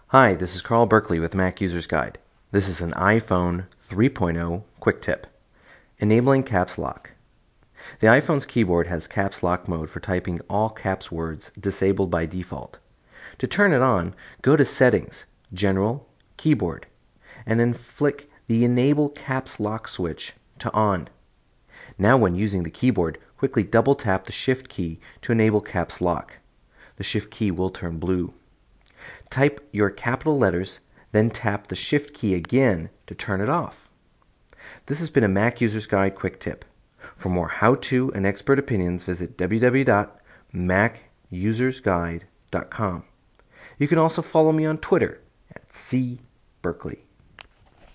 Hi, this is Carl Berkeley with Mac User's Guide. This is an iPhone 3.0 quick tip. Enabling caps lock. The iPhone's keyboard has caps lock mode for typing all caps words disabled by default. To turn it on, go to Settings, General, Keyboard, and then flick the Enable Caps Lock switch to On. Now when using the keyboard, quickly double tap the Shift key to enable caps lock. The Shift key will turn blue. Type your capital letters, then tap the Shift key again to turn it off. This has been a Mac User's Guide quick tip. For more how-to and expert opinions, visit www.macusersguide.com. You can also follow me on Twitter at cberkeley.